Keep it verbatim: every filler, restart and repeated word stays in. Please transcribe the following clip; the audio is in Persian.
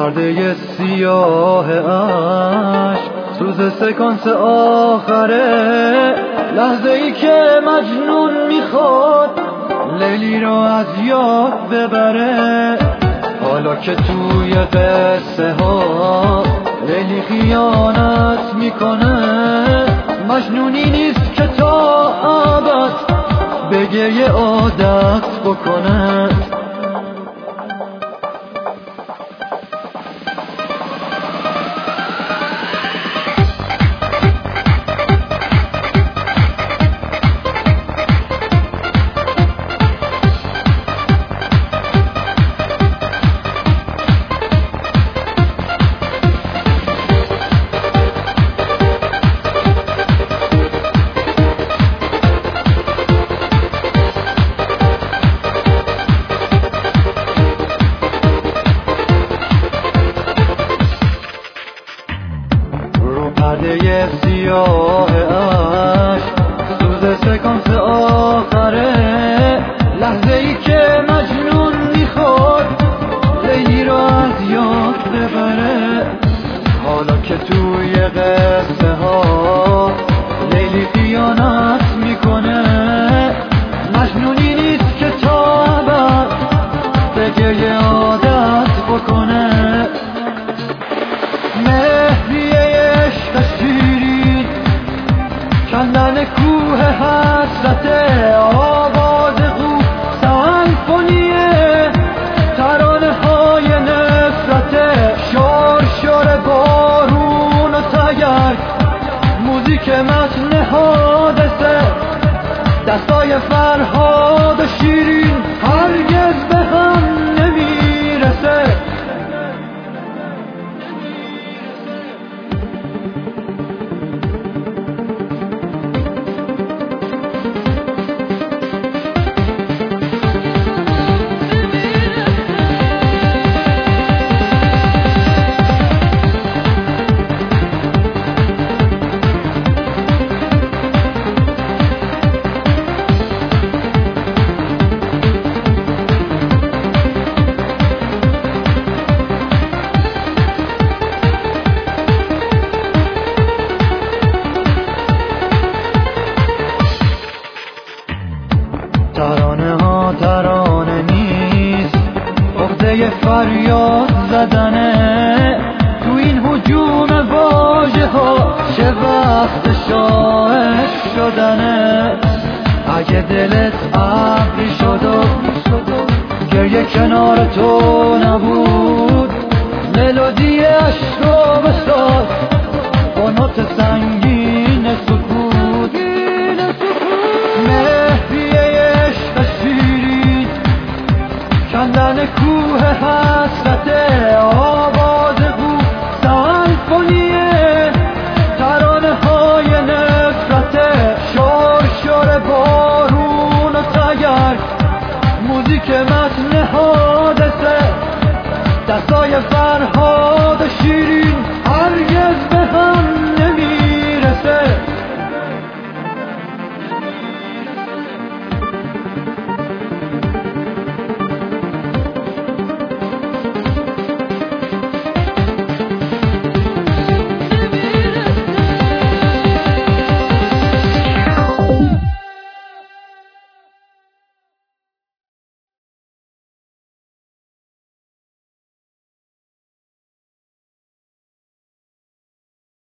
پرده سیاه عشق سوز سکانس آخره، لحظه ای که مجنون میخواد لیلی رو از یاد ببره. حالا که توی قصه ها لیلی خیانت میکنه، مجنونی نیست که تا ابد بگه یه عادت بکنه. پرده سیاه عشق سوز سکانس آخره، لحظه ای که مجنون میخواد لیلی رو از یاد ببره. حالا که توی قصه ها لیلی خیانت میکنه، مجنونی نیست که تا ابد بگه یه عادت بکنه. کندن کوه حسرت، آواز قو سمفونیه، ترانه های نفرت، شور شور بارون و تگرگ، موزیک متن حادثه، دستای فرهاد و شیرین هرگز به هم نمیرسه. ترانه ها ترانه نیست، عقده فریاد زدنه، تو این هجوم واژه ها چه وقت شاعر شدنه. اگه دلت ابری شد و گریه کنار تو نبود، ملودی عشق رو بساز با نوت سنگین سکوت. کندن کوه حسرت، آواز قو سمفونیه، ترانه های نفرت، شور شور بارون و تگرگ، موزیک متن حادثه، دستای فرهاد و شیرین هرگز به هم